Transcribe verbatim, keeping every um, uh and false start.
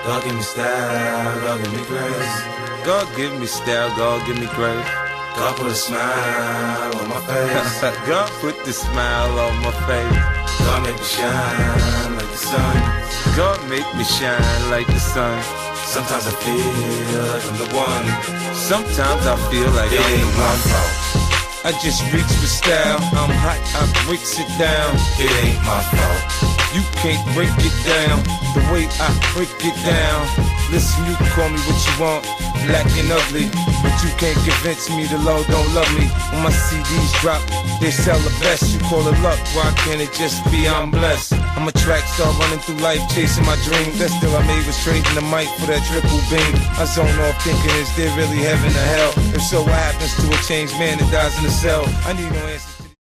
God give me style, God give me grace. God give me style, God give me grace. God put a smile on my face. God put the smile on my face. God make me shine like the sun. God make me shine like the sun. Sometimes I feel like I'm the one. Sometimes I feel like it I'm ain't the my one. fault. I just reach for style. I'm hot, I breaks it down. It ain't my fault. You can't break it down the way I break it down. Listen, you can call me what you want, black and ugly, but you can't convince me the Lord don't love me. When my C Ds drop, they sell the best. You call it luck, why can't it just be I'm blessed? I'm a track star running through life chasing my dream. Best deal I made was trading the mic for that triple beam. I zone off thinking, is there really heaven or hell? If so, what happens to a changed man that dies in a cell? I need no answers.